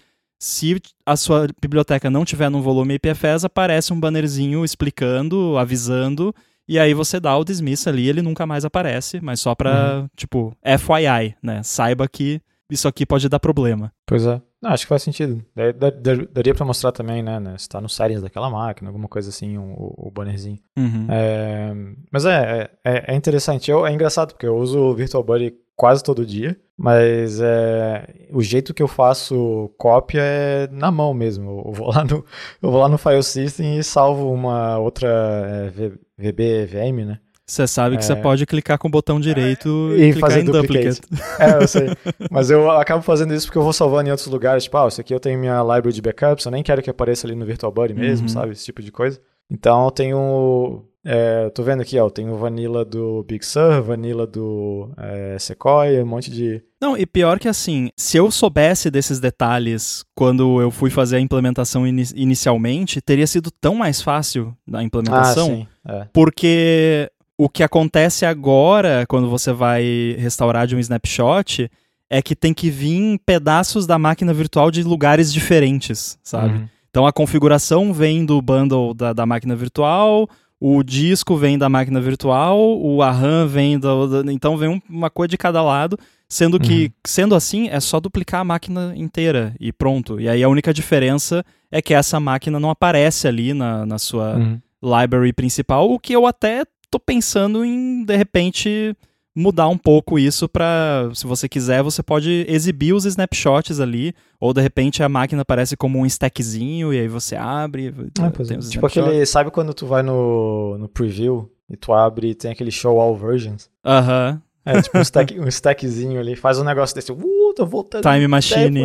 Se a sua biblioteca não tiver num volume I P F S, aparece um bannerzinho explicando, avisando, e aí você dá o dismiss ali, ele nunca mais aparece, mas só pra, uhum. tipo, F Y I, né? Saiba que isso aqui pode dar problema. Pois é. Não, acho que faz sentido. Daria pra mostrar também, né, né? Se tá no settings daquela máquina, alguma coisa assim, um, o, o bannerzinho. Uhum. É, mas é, é, é interessante. Eu, é engraçado, porque eu uso o VirtualBuddy quase todo dia, mas é, o jeito que eu faço cópia é na mão mesmo. Eu vou lá no, eu vou lá no File System e salvo uma outra é, V B V M, né? Você sabe que é... você pode clicar com o botão direito é, e, e clicar fazer em duplicate. duplicate. É, eu sei. Mas eu acabo fazendo isso porque eu vou salvando em outros lugares. Tipo, ah, isso aqui eu tenho minha library de backups, eu nem quero que apareça ali no VirtualBuddy mesmo, uhum. sabe? Esse tipo de coisa. Então eu tenho... É, tô vendo aqui, ó, tem o Vanilla do Big Sur, Vanilla do é, Sequoia, um monte de... Não, e pior que assim, se eu soubesse desses detalhes quando eu fui fazer a implementação in- inicialmente, teria sido tão mais fácil na implementação, ah, sim. É. Porque o que acontece agora, quando você vai restaurar de um snapshot, é que tem que vir pedaços da máquina virtual de lugares diferentes, sabe? Uhum. Então a configuração vem do bundle da, da máquina virtual... O disco vem da máquina virtual, o a RAM vem do... Então vem um, uma coisa de cada lado, sendo que, uhum. sendo assim, é só duplicar a máquina inteira e pronto. E aí a única diferença é que essa máquina não aparece ali na, na sua uhum. library principal, o que eu até tô pensando em, de repente, mudar um pouco isso pra, se você quiser, você pode exibir os snapshots ali, ou de repente a máquina aparece como um stackzinho e aí você abre. Ah, tem os tipo aquele, sabe quando tu vai no, no preview e tu abre e tem aquele show all versions? Aham. Uh-huh. É, tipo um, stack, um stackzinho ali, faz um negócio desse, uh, tô voltando. Time Machine. uhum.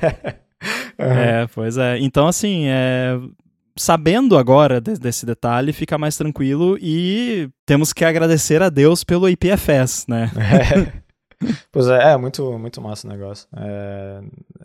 É, pois é. Então, assim, é... sabendo agora de, desse detalhe, fica mais tranquilo e temos que agradecer a Deus pelo I P F S, né? É. Pois é, é muito, muito massa o negócio. É,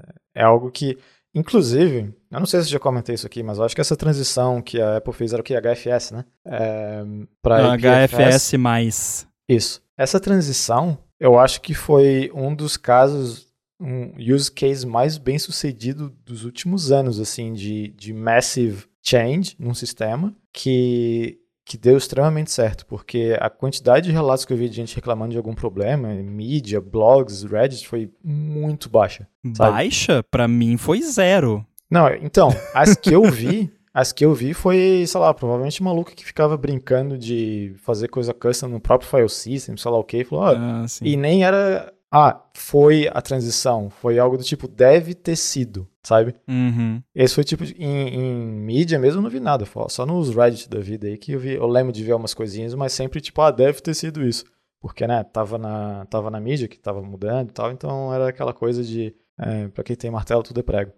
é algo que, inclusive, eu não sei se eu já comentei isso aqui, mas eu acho que essa transição que a Apple fez era o que? H F S, né? É, pra H F S mais. Isso. Essa transição, eu acho que foi um dos casos, um use case mais bem sucedido dos últimos anos, assim, de, de massive change num sistema que, que deu extremamente certo, porque a quantidade de relatos que eu vi de gente reclamando de algum problema, mídia, blogs, Reddit, foi muito baixa. Sabe? Baixa? Pra mim foi zero. Não, então, as que eu vi, as que eu vi foi, sei lá, provavelmente maluca que ficava brincando de fazer coisa custom no próprio file system, sei lá o que, falou, ah, e nem era... Ah, foi a transição. Foi algo do tipo, deve ter sido, sabe? Uhum. Esse foi tipo, em, em mídia mesmo eu não vi nada. Só nos Reddit da vida aí que eu vi. Eu lembro de ver umas coisinhas, mas sempre tipo, ah, deve ter sido isso. Porque, né, tava na, tava na mídia que tava mudando e tal, então era aquela coisa de, é, pra quem tem martelo tudo é prego.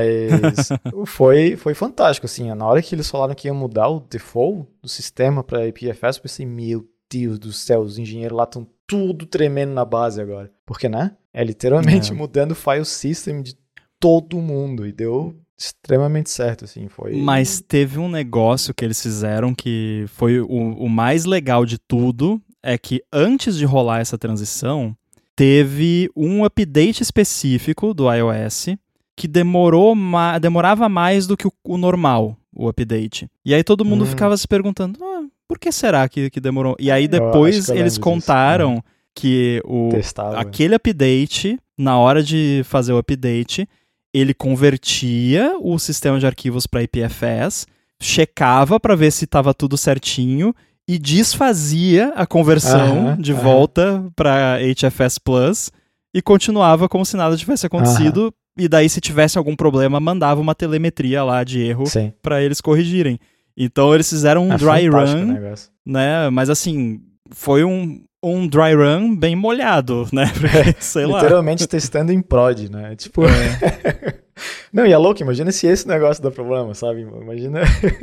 Mas foi, foi fantástico, assim. Na hora que eles falaram que ia mudar o default do sistema pra I P F S, eu pensei, meu Deus do céu, os engenheiros lá estão tudo tremendo na base agora. Porque, né? É literalmente é. mudando o file system de todo mundo. E deu extremamente certo, assim. Foi... Mas teve um negócio que eles fizeram que foi o, o mais legal de tudo. É que antes de rolar essa transição, teve um update específico do iOS que demorou ma- demorava mais do que o, o normal, o update. E aí todo mundo hum. ficava se perguntando... Ah, por que será que, que demorou? E aí depois eles contaram disso. que o, aquele update, na hora de fazer o update, ele convertia o sistema de arquivos para I P F S, checava para ver se estava tudo certinho e desfazia a conversão uh-huh, de uh-huh. volta para H F S Plus e continuava como se nada tivesse acontecido. Uh-huh. E daí, se tivesse algum problema, mandava uma telemetria lá de erro para eles corrigirem. Então eles fizeram um é dry run, né? Mas assim, foi um, um dry run bem molhado, né? Porque, sei lá. Literalmente testando em prod, né? Tipo. É. Não, e é louco, imagina se esse negócio dá problema, sabe? Imagina.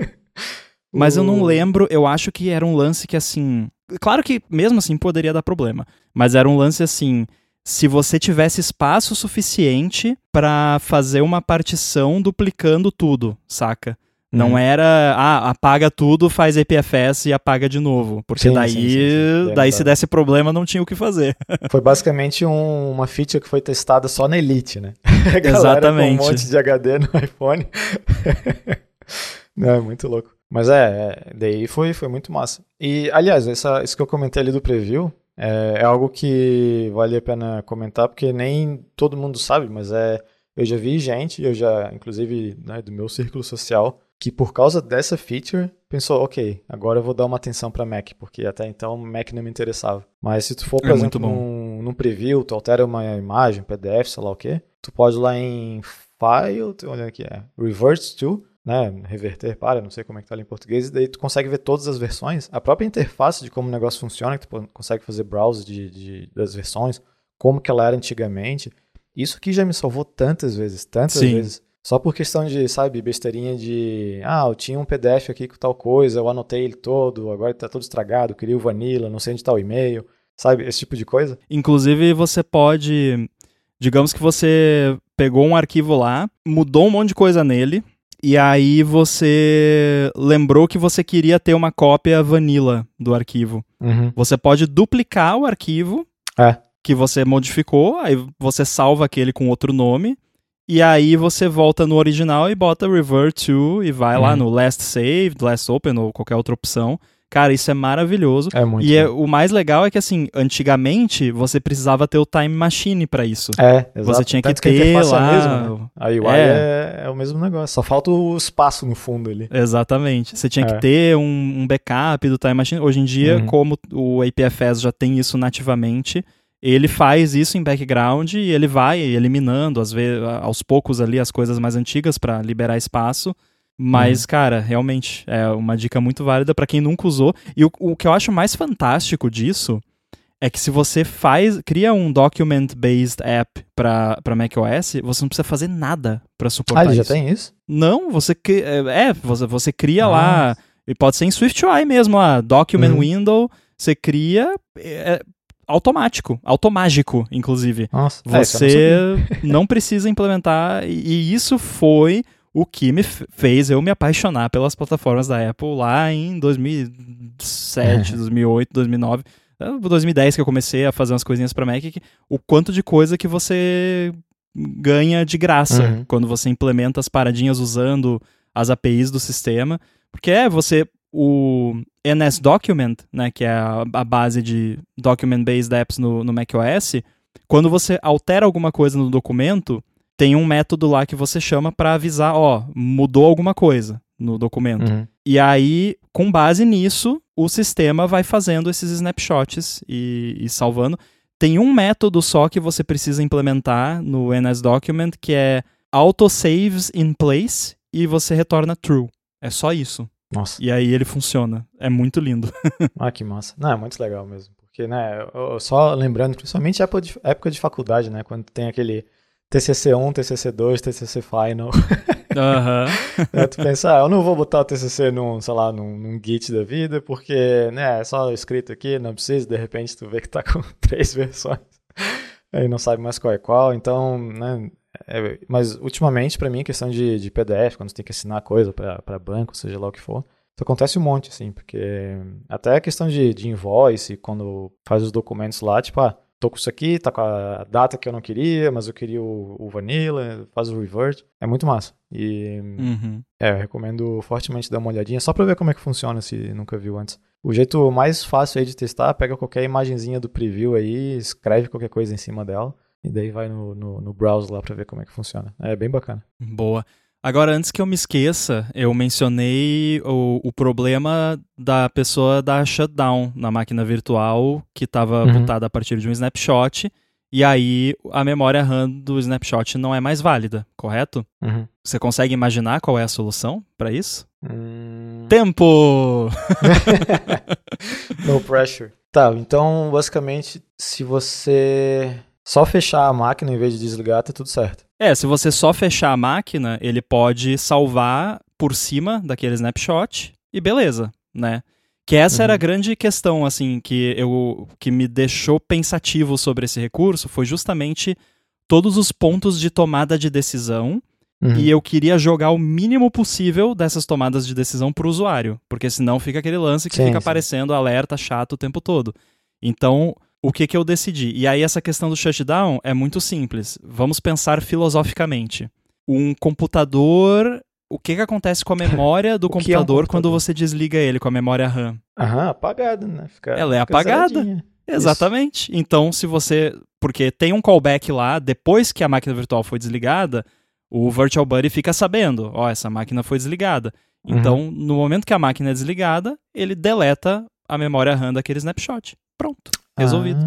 Mas eu não lembro, eu acho que era um lance que assim. Claro que mesmo assim poderia dar problema. Mas era um lance assim. Se você tivesse espaço suficiente pra fazer uma partição duplicando tudo, saca? Não hum. era, ah, apaga tudo, faz I P F S e apaga de novo. Porque sim, daí, sim, sim, sim. daí se desse problema, não tinha o que fazer. Foi basicamente um, uma feature que foi testada só na Elite, né? A galera Exatamente. com um monte de H D no iPhone. Não, é muito louco. Mas é, é daí foi, foi muito massa. E, aliás, essa, isso que eu comentei ali do preview é, é algo que vale a pena comentar, porque nem todo mundo sabe, mas é, eu já vi gente, eu já, inclusive, né, do meu círculo social, que por causa dessa feature, pensou, ok, agora eu vou dar uma atenção para Mac, porque até então Mac não me interessava. Mas se tu for, por É exemplo, muito bom. num, num preview, tu altera uma imagem, P D F, sei lá o quê, tu pode ir lá em File, onde é que é? Revert to, né, reverter para, não sei como é que tá ali em português, e daí tu consegue ver todas as versões, a própria interface de como o negócio funciona, que tu consegue fazer browse de, de, das versões, como que ela era antigamente. Isso aqui já me salvou tantas vezes, tantas Sim. vezes. Só por questão de, sabe, besteirinha de... Ah, eu tinha um P D F aqui com tal coisa, eu anotei ele todo, agora ele tá todo estragado, queria o Vanilla, não sei onde tá o e-mail, sabe, esse tipo de coisa. Inclusive, você pode... Digamos que você pegou um arquivo lá, mudou um monte de coisa nele, e aí você lembrou que você queria ter uma cópia vanilla do arquivo. Uhum. Você pode duplicar o arquivo É. que você modificou, aí você salva aquele com outro nome, e aí você volta no original e bota revert to e vai Uhum. lá no last saved, last open ou qualquer outra opção. Cara, isso é maravilhoso. É muito e é, bom. o mais legal é que, assim, antigamente você precisava ter o Time Machine pra isso. É, exato. Você tinha que Tanto que a ter interface lá... é a mesma, né? A U I É. é... é o mesmo negócio, só falta o espaço no fundo ali. Exatamente. Você tinha É. que ter um, um backup do Time Machine. Hoje em dia, Uhum. como o A P F S já tem isso nativamente, ele faz isso em background e ele vai eliminando às vezes, aos poucos ali as coisas mais antigas para liberar espaço. Mas, Uhum. cara, realmente é uma dica muito válida para quem nunca usou. E o, o que eu acho mais fantástico disso é que se você faz, cria um document-based app para para macOS, você não precisa fazer nada para suportar Ah, ele já isso. tem isso? Não, você cri- é, você, você cria Nossa. lá, e pode ser em SwiftUI mesmo, lá, document Uhum. window, você cria é, automático, automágico, inclusive. Nossa, é, isso eu não Você sabia. não precisa implementar, e, e isso foi o que me f- fez eu me apaixonar pelas plataformas da Apple lá em dois mil e sete, dois mil e oito, dois mil e nove, eh, dois mil e dez que eu comecei a fazer umas coisinhas para Mac, que, o quanto de coisa que você ganha de graça Uhum. quando você implementa as paradinhas usando as A P Is do sistema, porque é você, o N S Document, né, que é a, a base de Document-Based Apps no, no macOS, quando você altera alguma coisa no documento, tem um método lá que você chama para avisar, ó, mudou alguma coisa no documento. Uhum. E aí, com base nisso, o sistema vai fazendo esses snapshots e, e salvando. Tem um método só que você precisa implementar no N S Document, que é autosaves in place, e você retorna true. É só isso. Nossa. E aí ele funciona. É muito lindo. Ah, que massa. Não, é muito legal mesmo. Porque, né, eu- eu só lembrando, principalmente época de, época de faculdade, né, quando tem aquele T C C um, T C C dois, T C C Final. Aham. Né, tu pensa, ah, eu não vou botar o T C C num, sei lá, num, num Git da vida, porque, né, é só escrito aqui, não precisa, de repente tu vê que tá com três versões. Aí não sabe mais qual é qual, então, né, é, mas ultimamente, pra mim, questão de, de P D F, quando você tem que assinar coisa pra, pra banco, seja lá o que for, isso acontece um monte, assim, porque até a questão de, de invoice, quando faz os documentos lá, tipo, ah, tô com isso aqui, tá com a data que eu não queria, mas eu queria o, o Vanilla, faz o revert, é muito massa. E, Uhum. é, eu recomendo fortemente dar uma olhadinha, só pra ver como é que funciona, se nunca viu antes. O jeito mais fácil aí de testar, pega qualquer imagenzinha do preview aí, escreve qualquer coisa em cima dela, e daí vai no, no, no browser lá pra ver como é que funciona. É bem bacana. Boa. Agora, antes que eu me esqueça, eu mencionei o, o problema da pessoa dar shutdown na máquina virtual que estava Uhum. bootada a partir de um snapshot, e aí a memória RAM do snapshot não é mais válida, correto? Uhum. Você consegue imaginar qual é a solução para isso? Hum... Tempo! No pressure. Tá, então basicamente, se você só fechar a máquina em vez de desligar, tá tudo certo. É, se você só fechar a máquina, ele pode salvar por cima daquele snapshot e beleza, né? Que essa Uhum. era a grande questão, assim, que, eu, que me deixou pensativo sobre esse recurso, foi justamente todos os pontos de tomada de decisão, Uhum. e eu queria jogar o mínimo possível dessas tomadas de decisão para o usuário, porque senão fica aquele lance que Sim, fica sim. aparecendo alerta chato o tempo todo. Então, o que que eu decidi? E aí essa questão do shutdown é muito simples. Vamos pensar filosoficamente. Um computador... O que que acontece com a memória do computador, é um computador quando você desliga ele com a memória RAM? Aham, apagada, né? Fica, Ela é fica apagada. zeradinha. Exatamente. Isso. Então, se você... Porque tem um callback lá, depois que a máquina virtual foi desligada, o Virtual Buddy fica sabendo, ó, essa máquina foi desligada. Então, uhum. no momento que a máquina é desligada, ele deleta a memória RAM daquele snapshot. Pronto. Resolvido.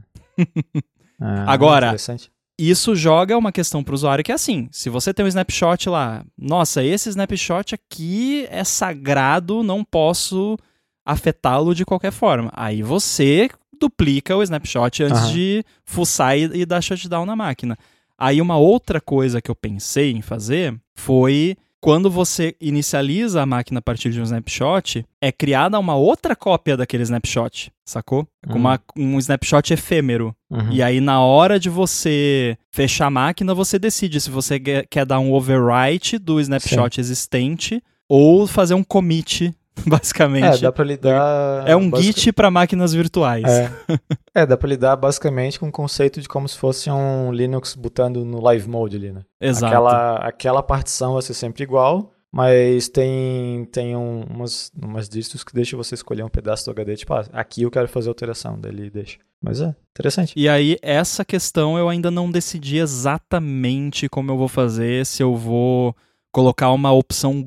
Ah. Ah, Agora, isso joga uma questão para o usuário que é assim, se você tem um snapshot lá, nossa, esse snapshot aqui é sagrado, não posso afetá-lo de qualquer forma. Aí você duplica o snapshot antes uhum. de fuçar e, e dar shutdown na máquina. Aí uma outra coisa que eu pensei em fazer foi... Quando você inicializa a máquina a partir de um snapshot, é criada uma outra cópia daquele snapshot, sacou? Com uma, um snapshot efêmero. Uhum. E aí, na hora de você fechar a máquina, você decide se você quer dar um overwrite do snapshot Sim. existente ou fazer um commit, basicamente. É, dá pra lidar... É um basic... Git para máquinas virtuais. É. é, dá pra lidar basicamente com o conceito de como se fosse um Linux botando no live mode ali, né? Exato. Aquela, aquela partição vai ser sempre igual, mas tem, tem um, umas, umas distros que deixam você escolher um pedaço do H D, tipo, ah, aqui eu quero fazer alteração, daí ele deixa. Mas é, interessante. E aí, essa questão eu ainda não decidi exatamente como eu vou fazer, se eu vou... colocar uma opção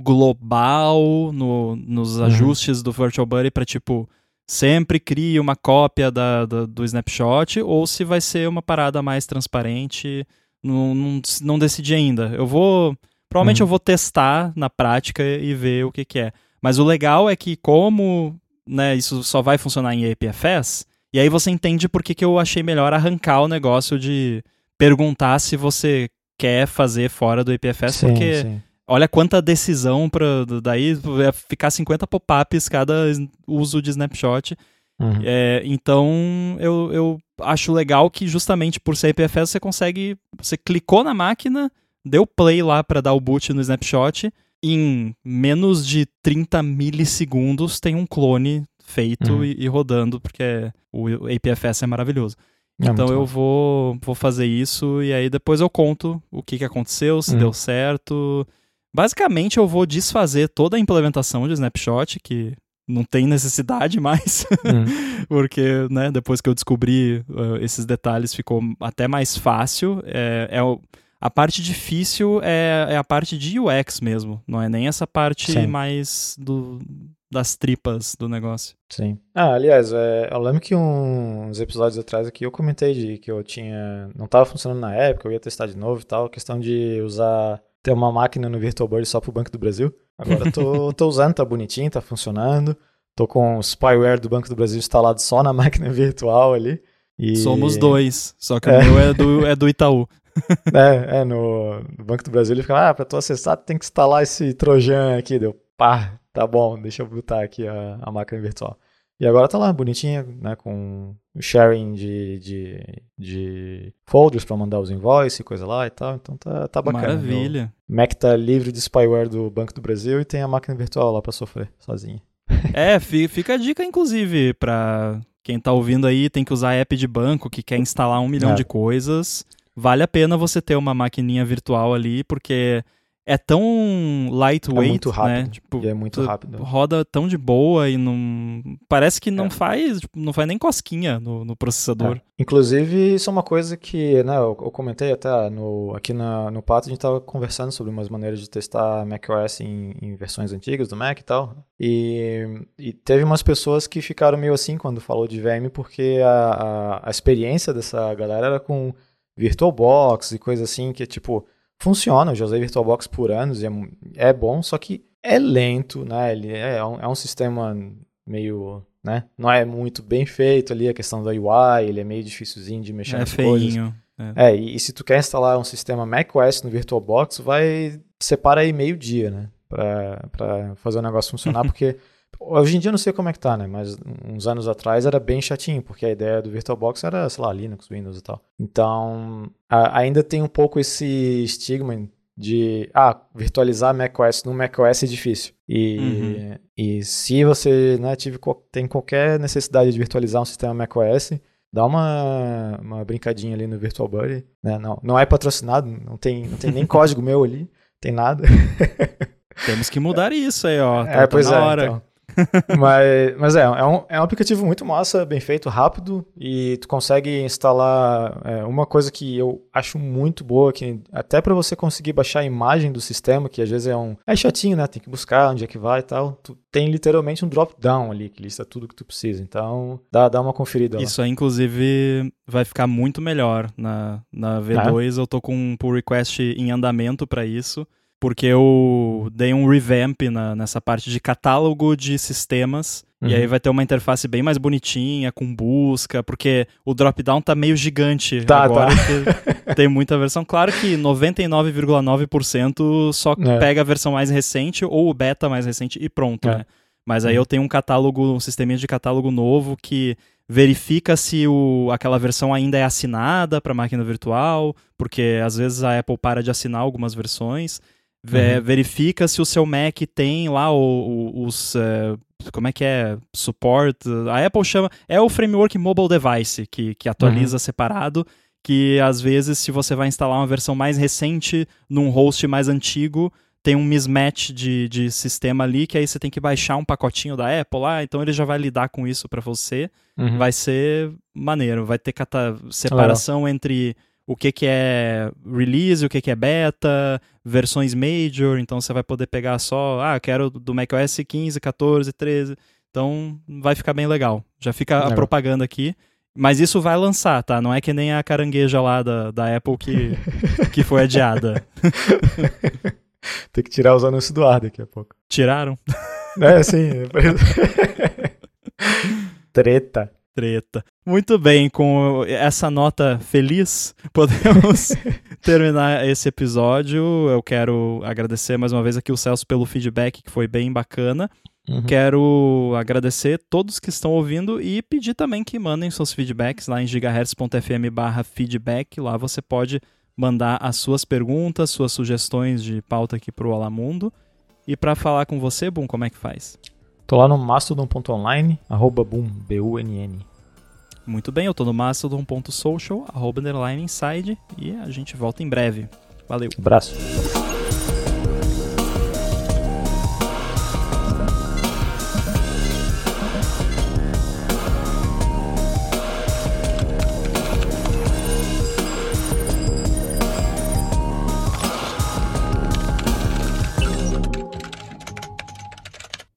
global no, nos uhum. ajustes do Virtual Buddy para, tipo, sempre crie uma cópia da, da, do snapshot, ou se vai ser uma parada mais transparente, não, não, não decidi ainda. Eu vou... Provavelmente uhum. eu vou testar na prática e ver o que que é. Mas o legal é que como, né, isso só vai funcionar em A P F S, e aí você entende por que que eu achei melhor arrancar o negócio de perguntar se você quer fazer fora do A P F S, sim, porque... Sim. Olha quanta decisão para daí ficar cinquenta pop-ups cada uso de snapshot. Uhum. É, então, eu, eu acho legal que justamente por ser A P F S você consegue... Você clicou na máquina, deu play lá para dar o boot no snapshot, em menos de trinta milissegundos tem um clone feito uhum. e, e rodando, porque o A P F S é maravilhoso. É então eu vou, vou fazer isso e aí depois eu conto o que, que aconteceu, se uhum. deu certo... Basicamente, eu vou desfazer toda a implementação de Snapshot, que não tem necessidade mais, uhum. porque né, depois que eu descobri uh, esses detalhes ficou até mais fácil. É, é o, a parte difícil é, é a parte de U X mesmo, não é nem essa parte Sim. mais do, das tripas do negócio. Sim. Ah, aliás, é, eu lembro que um, uns episódios atrás aqui eu comentei de que eu tinha... Não estava funcionando na época, eu ia testar de novo e tal, a questão de usar... ter uma máquina no Virtual Buddy só pro Banco do Brasil. Agora tô, tô usando, tá bonitinho, tá funcionando. Tô com o spyware do Banco do Brasil instalado só na máquina virtual ali. E... Somos dois, só que é. o meu é do, é do Itaú. É, é no, no Banco do Brasil ele fica, ah, pra tu acessar tem que instalar esse trojan aqui. Deu, pá, tá bom, deixa eu botar aqui a, a máquina virtual. E agora tá lá, bonitinha, né, com o sharing de, de, de folders para mandar os invoices e coisa lá e tal, então tá, tá bacana. Maravilha. O Mac tá livre de spyware do Banco do Brasil e tem a máquina virtual lá para sofrer sozinha. É, fica a dica, inclusive, para quem tá ouvindo aí, tem que usar app de banco, que quer instalar um milhão é. de coisas, vale a pena você ter uma maquininha virtual ali, porque... É tão lightweight, é muito rápido, né? Tipo, e é muito rápido. Roda tão de boa e não... Parece que não, é. faz, tipo, não faz nem cosquinha no, no processador. É. Inclusive, isso é uma coisa que, né, eu, eu comentei até no, aqui na, no Pato, a gente estava conversando sobre umas maneiras de testar macOS em, em versões antigas do Mac e tal. E, e teve umas pessoas que ficaram meio assim quando falou de V M, porque a, a, a experiência dessa galera era com VirtualBox e coisa assim, que tipo... Funciona, eu já usei VirtualBox por anos e é, é bom, só que é lento, né? Ele é, é, um, é um sistema meio, né? Não é muito bem feito ali, a questão da U I, ele é meio dificilzinho de mexer é nas feinho, coisas. É, é e, e se tu quer instalar um sistema macOS no VirtualBox, vai separa aí meio dia, né? Pra, pra fazer o negócio funcionar, porque hoje em dia eu não sei como é que tá, né? Mas uns anos atrás era bem chatinho, porque a ideia do VirtualBox era, sei lá, Linux, Windows e tal. Então, a, ainda tem um pouco esse estigma de, ah, virtualizar macOS no macOS é difícil. E, uhum. e se você, né, tive, tem qualquer necessidade de virtualizar um sistema macOS, dá uma, uma brincadinha ali no VirtualBuddy, né? Não, não é patrocinado, não tem, não tem nem código meu ali, tem nada. Temos que mudar isso aí, ó. Tá, é, pois tá na é, hora. então. mas, mas é, é um, é um aplicativo muito massa, bem feito, rápido, e tu consegue instalar é, uma coisa que eu acho muito boa, que até para você conseguir baixar a imagem do sistema, que às vezes é um é chatinho, né? Tem que buscar onde é que vai e tal. Tu tem literalmente um drop-down ali, que lista tudo que tu precisa. Então, dá, dá uma conferida lá. Isso aí, inclusive, vai ficar muito melhor na, na V dois. É? Eu tô com um pull request em andamento para isso. Porque eu dei um revamp na, nessa parte de catálogo de sistemas, uhum. E aí vai ter uma interface bem mais bonitinha, com busca, porque o drop-down tá meio gigante tá, agora, tá. Tem muita versão. Claro que noventa e nove vírgula nove por cento só é. pega a versão mais recente ou o beta mais recente e pronto, é. né? Mas aí uhum. eu tenho um catálogo, um sisteminha de catálogo novo que verifica se o, aquela versão ainda é assinada para máquina virtual, porque às vezes a Apple para de assinar algumas versões. Uhum. Verifica se o seu Mac tem lá o, o, os... Uh, como é que é? Support. A Apple chama... É o framework Mobile Device, que, que atualiza uhum. separado, que às vezes, se você vai instalar uma versão mais recente num host mais antigo, tem um mismatch de, de sistema ali, que aí você tem que baixar um pacotinho da Apple lá, então ele já vai lidar com isso para você. Uhum. Vai ser maneiro. Vai ter cata... separação ah, entre... o que, que é release, o que, que é beta, versões major, então você vai poder pegar só, ah, quero do macOS quinze, catorze, treze, então vai ficar bem legal. Já fica legal. A propaganda aqui, mas isso vai lançar, tá? Não é que nem a carangueja lá da, da Apple que, que foi adiada. Tem que tirar os anúncios do ar daqui a pouco. Tiraram? É, sim. Treta. Treta. Muito bem, com essa nota feliz, podemos terminar esse episódio. Eu quero agradecer mais uma vez aqui o Celso pelo feedback, que foi bem bacana. Uhum. Quero agradecer todos que estão ouvindo e pedir também que mandem seus feedbacks lá em gigahertz.fm barra feedback. Lá você pode mandar as suas perguntas, suas sugestões de pauta aqui pro Alamundo. E para falar com você, Boom, como é que faz? Tô lá no mastodon ponto online, arroba boom, B U N N. Muito bem, eu tô no mastodon ponto social, arroba underline inside, e a gente volta em breve. Valeu. Abraço.